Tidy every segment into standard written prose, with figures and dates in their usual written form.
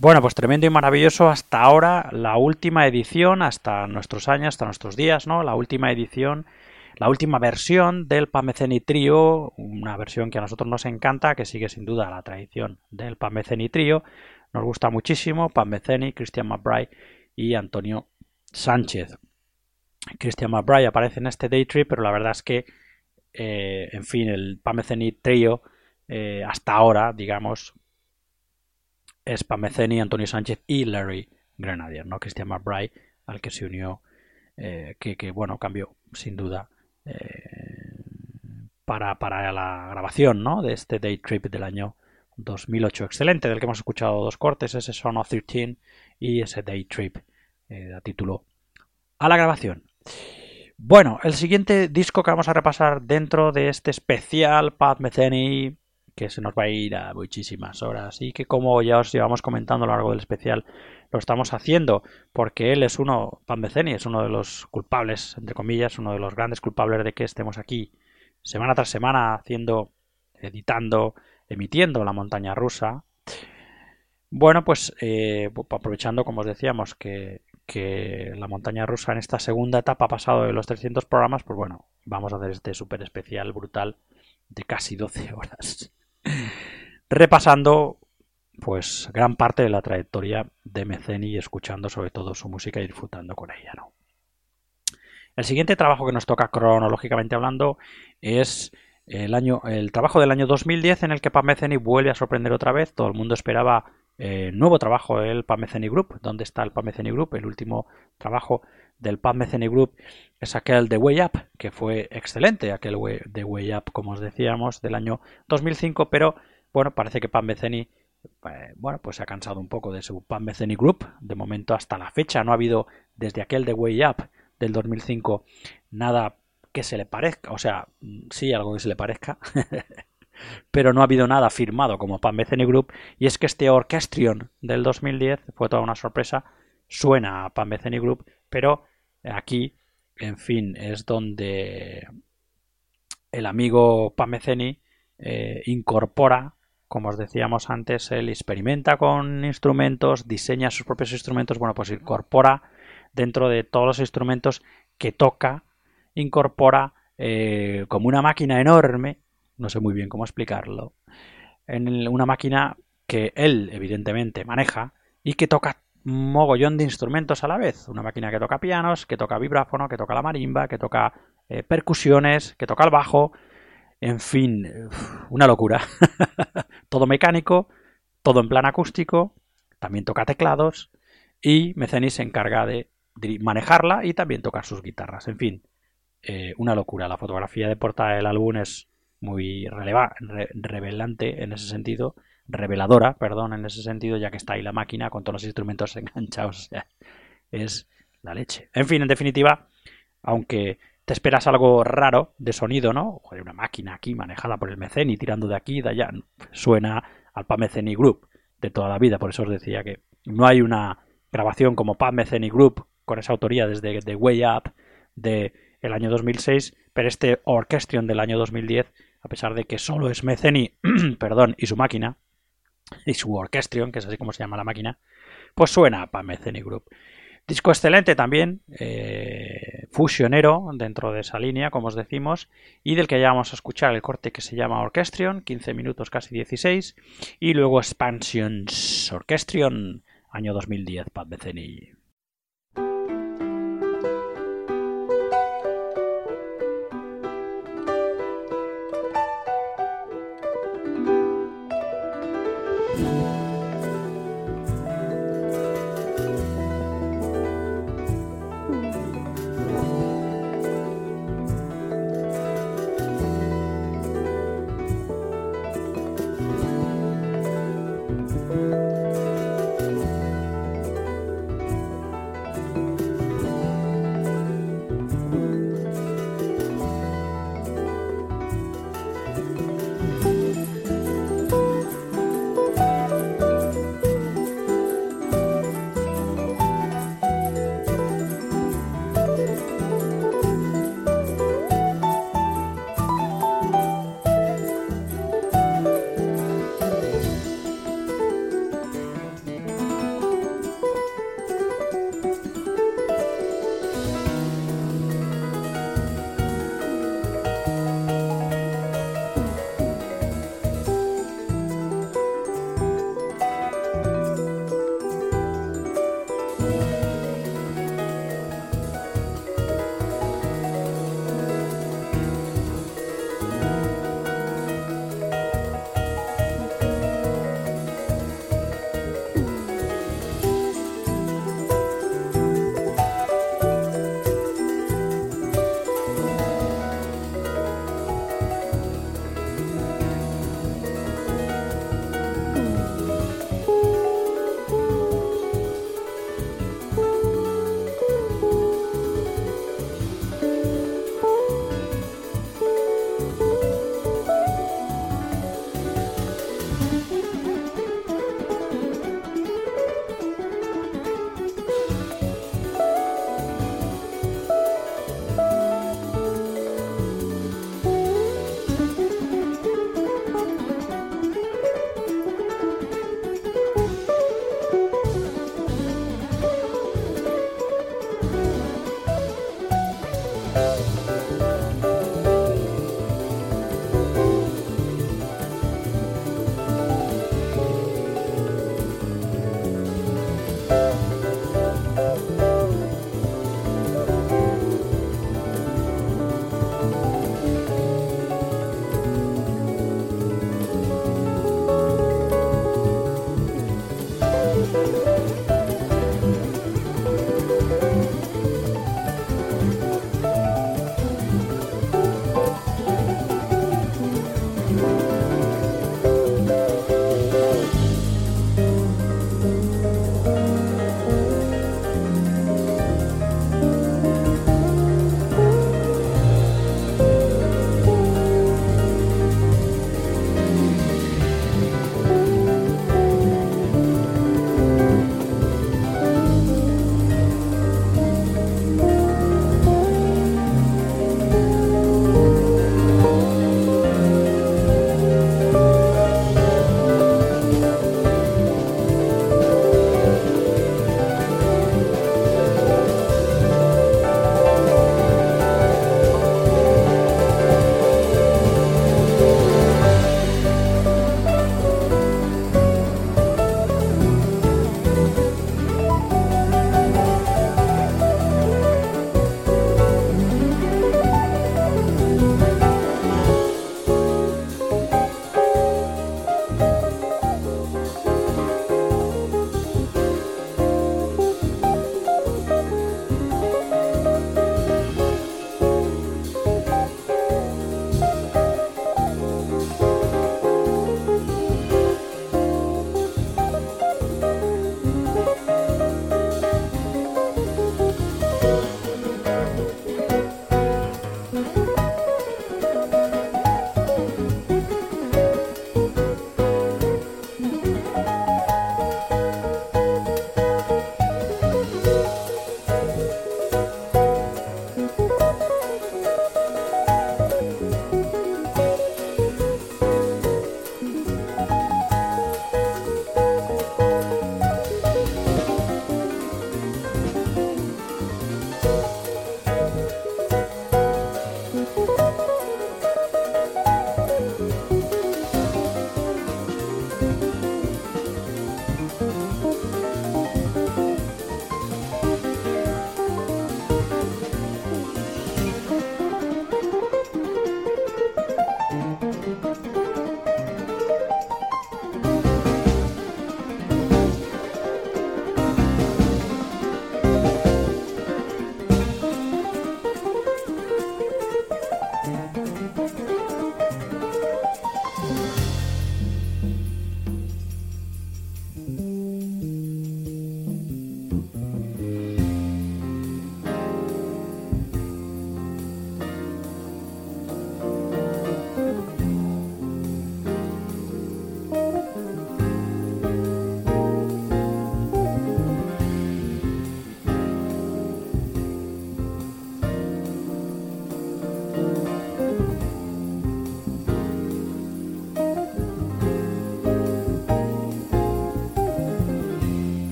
Bueno, pues tremendo y maravilloso hasta ahora, la última edición, hasta nuestros años, hasta nuestros días, ¿no? La última edición, la última versión del Pat Metheny Trio, una versión que a nosotros nos encanta, que sigue sin duda la tradición del Pat Metheny Trio. Nos gusta muchísimo, Pat Metheny, Christian McBride y Antonio Sánchez. Christian McBride aparece en este Day Trip, pero la verdad es que, en fin, el Pat Metheny Trio, hasta ahora, digamos, es Pat Metheny, Antonio Sánchez y Larry Grenadier, ¿no? Christian McBride, al que se unió, que bueno, cambió sin duda para la grabación, ¿no? De este Day Trip del año 2008. Excelente, del que hemos escuchado dos cortes, ese Son of 13 y ese Day Trip, a título a la grabación. Bueno, el siguiente disco que vamos a repasar dentro de este especial Pat Metheny, que se nos va a ir a muchísimas horas y que, como ya os llevamos comentando a lo largo del especial, lo estamos haciendo porque él es Pat Metheny es uno de los culpables, entre comillas, uno de los grandes culpables de que estemos aquí semana tras semana haciendo, editando, emitiendo La Montaña Rusa. Bueno, pues aprovechando, como os decíamos, que La Montaña Rusa en esta segunda etapa ha pasado de los 300 programas, pues bueno, vamos a hacer este súper especial brutal de casi 12 horas. Repasando pues gran parte de la trayectoria de Metheny y escuchando sobre todo su música y disfrutando con ella, ¿no? El siguiente trabajo que nos toca cronológicamente hablando es el trabajo del año 2010, en el que Pat Metheny vuelve a sorprender otra vez. Todo el mundo esperaba nuevo trabajo del Pat Metheny Group. ¿Dónde está el Pat Metheny Group? El último trabajo del Pat Metheny Group es aquel de Way Up, que fue excelente, aquel de Way Up, como os decíamos, del año 2005, pero bueno, parece que Pat Metheny pues se ha cansado un poco de su Pat Metheny Group. De momento, hasta la fecha, no ha habido, desde aquel de Way Up del 2005, nada que se le parezca, o sea, sí, algo que se le parezca, pero no ha habido nada firmado como Pat Metheny Group, y es que este Orchestrion del 2010 fue toda una sorpresa, suena a Pat Metheny Group, pero aquí, en fin, es donde el amigo Pat Metheny incorpora, como os decíamos antes, él experimenta con instrumentos, diseña sus propios instrumentos, bueno, pues incorpora dentro de todos los instrumentos que toca, incorpora como una máquina enorme, no sé muy bien cómo explicarlo, en una máquina que él evidentemente maneja y que toca un mogollón de instrumentos a la vez. Una máquina que toca pianos, que toca vibráfono, que toca la marimba, que toca percusiones, que toca el bajo, en fin, una locura. Todo mecánico, todo en plan acústico, también toca teclados y Metheny se encarga de manejarla y también tocar sus guitarras. En fin, una locura. La fotografía de portada del álbum es muy reveladora en ese sentido, ya que está ahí la máquina con todos los instrumentos enganchados. O sea, es la leche. En fin, en definitiva, aunque te esperas algo raro de sonido, ¿no? Joder, una máquina aquí manejada por el Metheny tirando de aquí y de allá. Suena al Pat Metheny Group de toda la vida. Por eso os decía que no hay una grabación como Pat Metheny Group con esa autoría desde The Way Up de el año 2006, pero este Orchestrion del año 2010, a pesar de que solo es Metheny perdón, y su máquina, y su Orchestrion, que es así como se llama la máquina, pues suena a Pat Metheny Group. Disco excelente también, fusionero dentro de esa línea, como os decimos, y del que ya vamos a escuchar el corte que se llama Orchestrion, 15 minutos, casi 16, y luego Expansions Orchestrion, año 2010, Pat Metheny.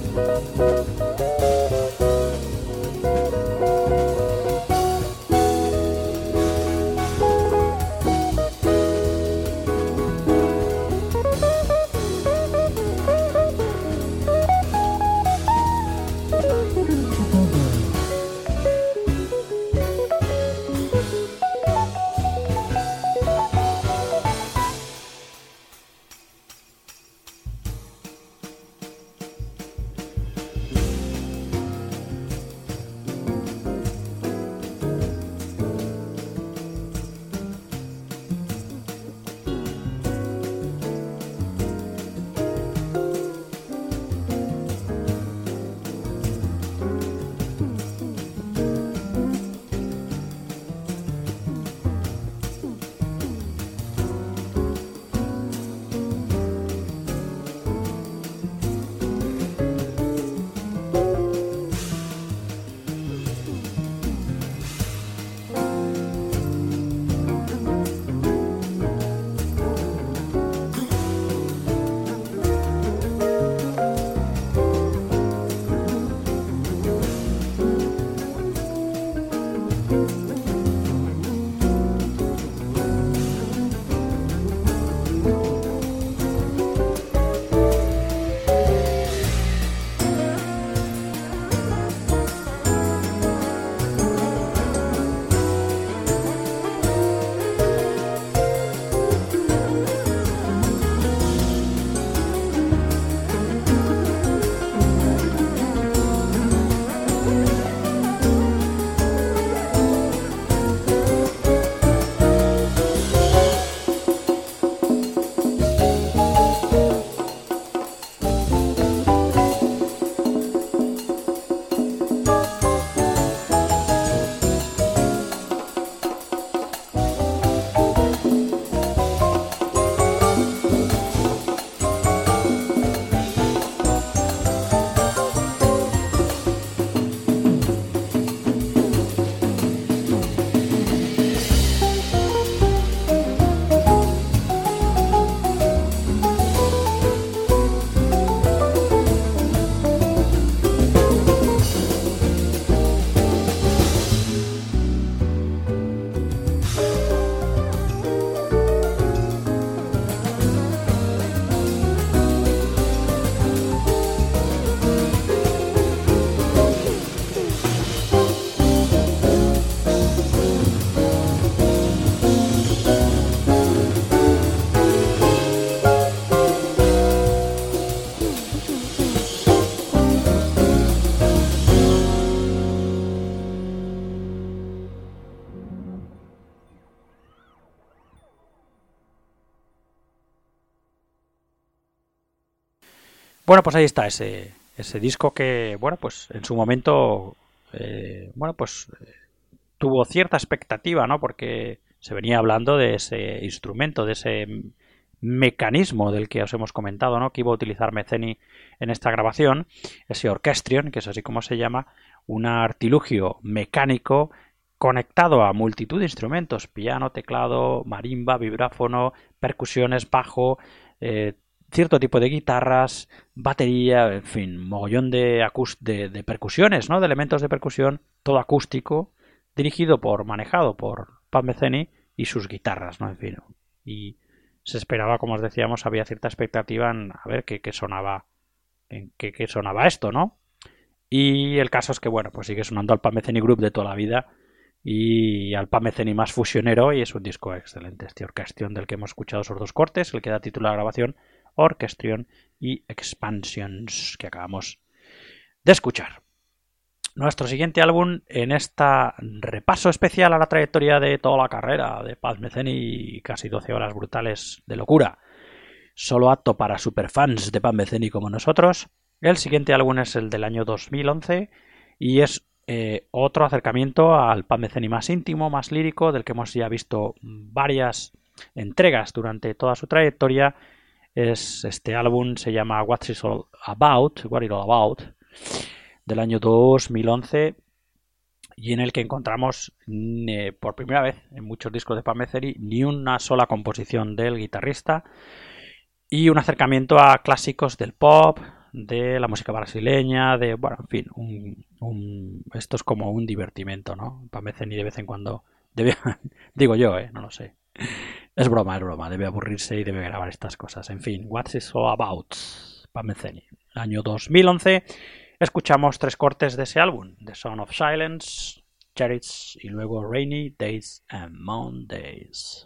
Bueno, pues ahí está ese disco que, bueno, pues en su momento, tuvo cierta expectativa, ¿no? Porque se venía hablando de ese instrumento, de ese mecanismo del que os hemos comentado, ¿no? Que iba a utilizar Metheny en esta grabación, ese Orchestrion, que es así como se llama, un artilugio mecánico conectado a multitud de instrumentos, piano, teclado, marimba, vibráfono, percusiones, bajo, cierto tipo de guitarras, batería, en fin, mogollón de percusiones, ¿no? De elementos de percusión, todo acústico, manejado por Pat Metheny y sus guitarras, ¿no? En fin, y se esperaba, como os decíamos, había cierta expectativa en a ver qué sonaba, en qué sonaba esto, ¿no? Y el caso es que, bueno, pues sigue sonando al Pat Metheny Group de toda la vida y al Pat Metheny más fusionero, y es un disco excelente, este Orchestrion del que hemos escuchado esos dos cortes, el que da título a la grabación, Orchestrion y Expansions, que acabamos de escuchar. Nuestro siguiente álbum en este repaso especial a la trayectoria de toda la carrera de Pat Metheny, casi 12 horas brutales de locura, solo apto para superfans de Pat Metheny como nosotros. El siguiente álbum es el del año 2011 y es otro acercamiento al Pat Metheny más íntimo, más lírico, del que hemos ya visto varias entregas durante toda su trayectoria. Este álbum se llama What It All About, del año 2011, y en el que encontramos por primera vez en muchos discos de Pat Metheny ni una sola composición del guitarrista, y un acercamiento a clásicos del pop, de la música brasileña, de, bueno, en fin, esto es como un divertimento, ¿no? Para Meceni de vez en cuando debe, digo yo, no lo sé. Es broma, debe aburrirse y debe grabar estas cosas. En fin, What's It All About, para Meceni. Año 2011, escuchamos 3 cortes de ese álbum, The Sound of Silence, Chariots y luego Rainy Days and Mondays.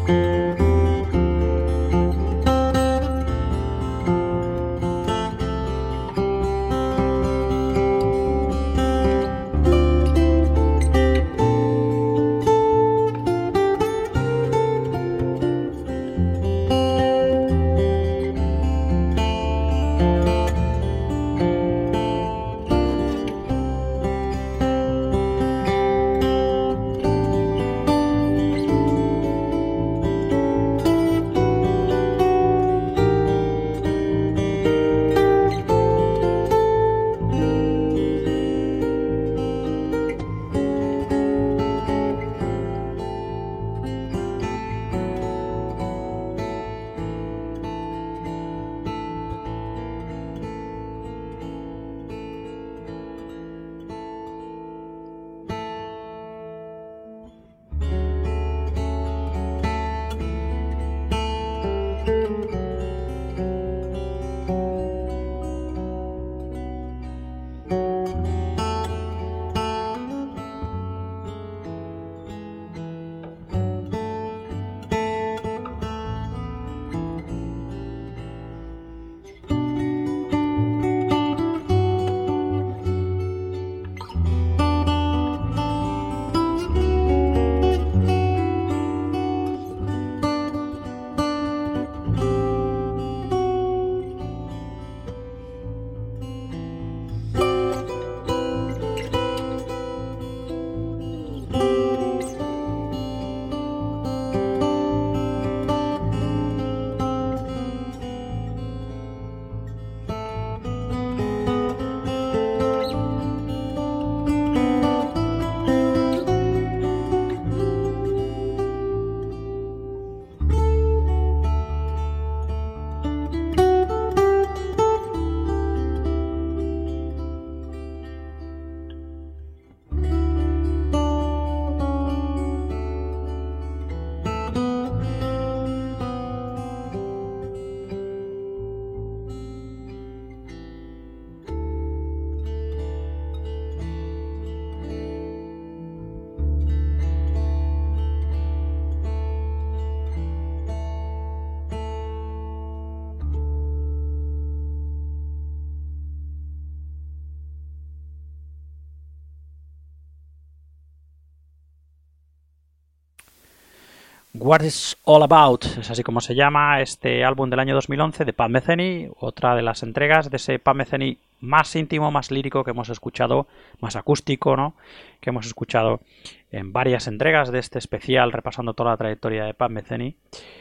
What It's All About, es así como se llama este álbum del año 2011 de Pat Metheny, otra de las entregas de ese Pat Metheny más íntimo, más lírico que hemos escuchado, más acústico, ¿no? Que hemos escuchado en varias entregas de este especial repasando toda la trayectoria de Pat Metheny,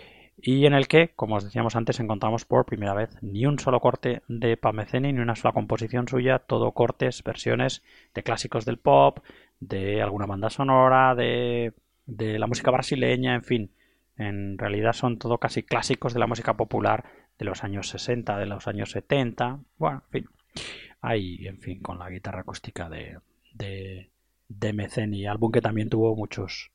y en el que, como os decíamos antes, encontramos por primera vez ni un solo corte de Pat Metheny, ni una sola composición suya, todo cortes, versiones de clásicos del pop, de alguna banda sonora, de la música brasileña, en fin. En realidad son todo casi clásicos de la música popular de los años 60, de los años 70. Bueno, en fin. Ahí, en fin, con la guitarra acústica de Metheny, álbum que también tuvo muchos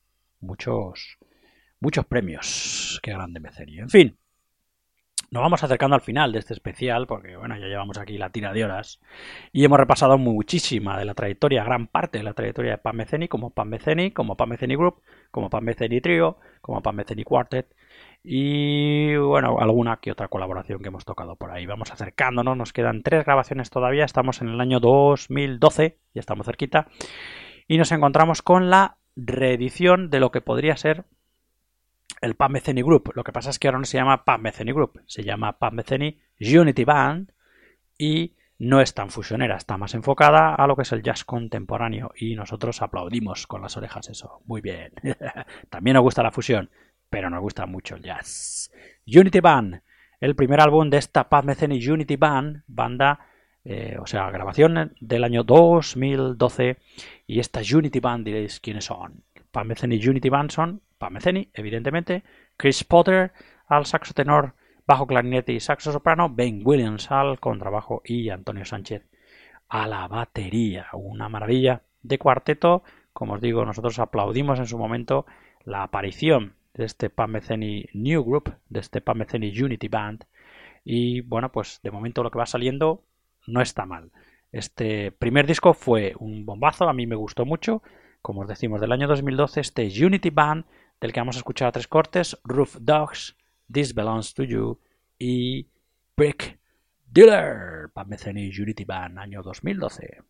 premios. Qué grande Metheny. En fin, nos vamos acercando al final de este especial porque, bueno, ya llevamos aquí la tira de horas y hemos repasado muchísima de la trayectoria, gran parte de la trayectoria de Pat Metheny, como Pat Metheny Group, como Pat Metheny Trio, como Pat Metheny Quartet y, bueno, alguna que otra colaboración que hemos tocado por ahí. Vamos acercándonos, nos quedan 3 grabaciones todavía, estamos en el año 2012, ya estamos cerquita, y nos encontramos con la reedición de lo que podría ser el Pat Metheny Group. Lo que pasa es que ahora no se llama Pat Metheny Group, se llama Pat Metheny Unity Band y no es tan fusionera, está más enfocada a lo que es el jazz contemporáneo y nosotros aplaudimos con las orejas eso. Muy bien. También nos gusta la fusión, pero nos gusta mucho el jazz. Unity Band, el primer álbum de esta Pat Metheny Unity Band, banda, grabación del año 2012, y esta Unity Band diréis quiénes son. Pat Metheny Unity Band son Pat Metheny, evidentemente, Chris Potter al saxo tenor, bajo clarinete y saxo soprano, Ben Williams al contrabajo y Antonio Sánchez a la batería. Una maravilla de cuarteto. Como os digo, nosotros aplaudimos en su momento la aparición de este Pat Metheny New Group, de este Pat Metheny Unity Band, y bueno, pues de momento lo que va saliendo no está mal. Este primer disco fue un bombazo, a mí me gustó mucho. Como os decimos, del año 2012, este Unity Band del que vamos a escuchar 3 cortes: Roof Dogs, This Belongs to You y Brick Dealer, Pat Metheny Unity Band, año 2012.